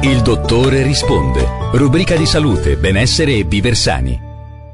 Il dottore risponde. Rubrica di salute, benessere e viver sani.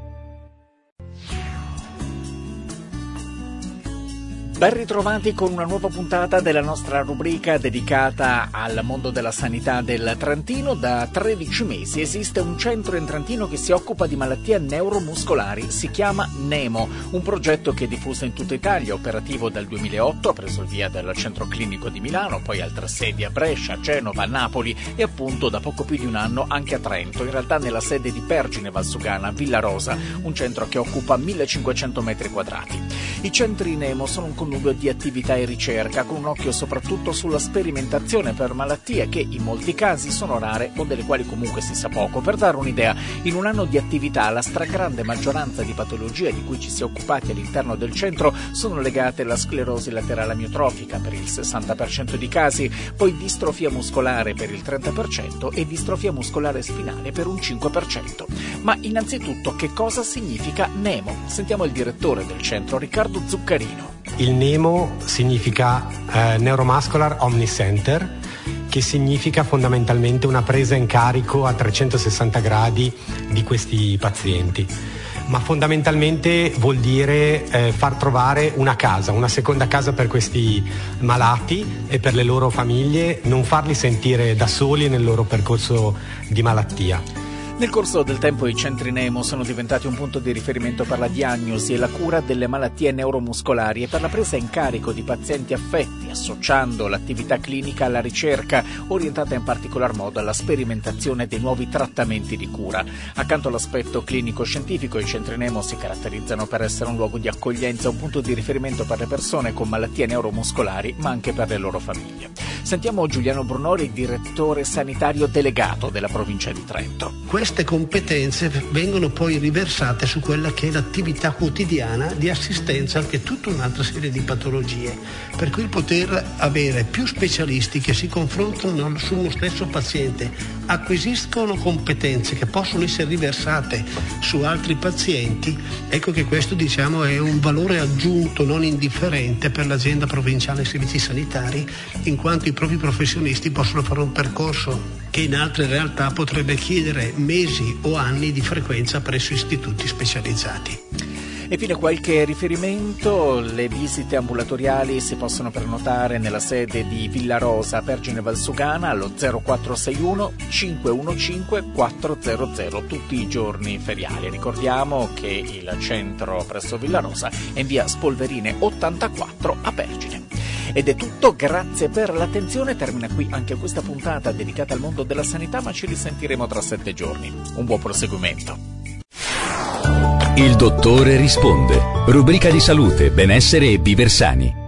Ben ritrovati con una nuova puntata della nostra rubrica dedicata al mondo della sanità del Trentino. Da 13 mesi esiste un centro in Trentino che si occupa di malattie neuromuscolari. Si chiama NEMO, un progetto che è diffuso in tutta Italia, operativo dal 2008, ha preso il via dal Centro Clinico di Milano, poi altre sedi a Brescia, Genova, Napoli e appunto da poco più di un anno anche a Trento, in realtà nella sede di Pergine Valsugana, Villarosa, un centro che occupa 1500 metri quadrati. I centri NEMO sono un connubio di attività e ricerca, con un occhio soprattutto sulla sperimentazione per malattie che in molti casi sono rare o delle quali comunque si sa poco. Per dare un'idea, in un anno di attività la stragrande maggioranza di patologie di cui ci si è occupati all'interno del centro sono legate alla sclerosi laterale amiotrofica per il 60% di casi, poi distrofia muscolare per il 30% e distrofia muscolare spinale per un 5%. Ma innanzitutto, che cosa significa NEMO? Sentiamo il direttore del centro, Riccardo Zuccarino. Il NEMO significa Neuromuscular Omnicenter, che significa fondamentalmente una presa in carico a 360 gradi di questi pazienti. Ma fondamentalmente vuol dire far trovare una casa, una seconda casa per questi malati e per le loro famiglie, non farli sentire da soli nel loro percorso di malattia. Nel corso del tempo i centri NEMO sono diventati un punto di riferimento per la diagnosi e la cura delle malattie neuromuscolari e per la presa in carico di pazienti affetti, associando l'attività clinica alla ricerca, orientata in particolar modo alla sperimentazione dei nuovi trattamenti di cura. Accanto all'aspetto clinico-scientifico, i centri NEMO si caratterizzano per essere un luogo di accoglienza, un punto di riferimento per le persone con malattie neuromuscolari, ma anche per le loro famiglie. Sentiamo Giuliano Brunori, direttore sanitario delegato della provincia di Trento. Queste competenze vengono poi riversate su quella che è l'attività quotidiana di assistenza anche a tutta un'altra serie di patologie, per cui poter avere più specialisti che si confrontano su uno stesso paziente, acquisiscono competenze che possono essere riversate su altri pazienti. Ecco che questo, diciamo, è un valore aggiunto non indifferente per l'azienda provinciale servizi sanitari, in quanto i propri professionisti possono fare un percorso che in altre realtà potrebbe chiedere mesi o anni di frequenza presso istituti specializzati. E fine qualche riferimento: le visite ambulatoriali si possono prenotare nella sede di Villarosa, Pergine Valsugana, allo 0461 515 400 tutti i giorni feriali. Ricordiamo che il centro presso Villarosa è in via Spolverine 84 a Pergine. Ed è tutto, grazie per l'attenzione. Termina qui anche questa puntata dedicata al mondo della sanità, ma ci risentiremo tra 7 giorni. Un buon proseguimento. Il dottore risponde. Rubrica di salute, benessere e viver sani.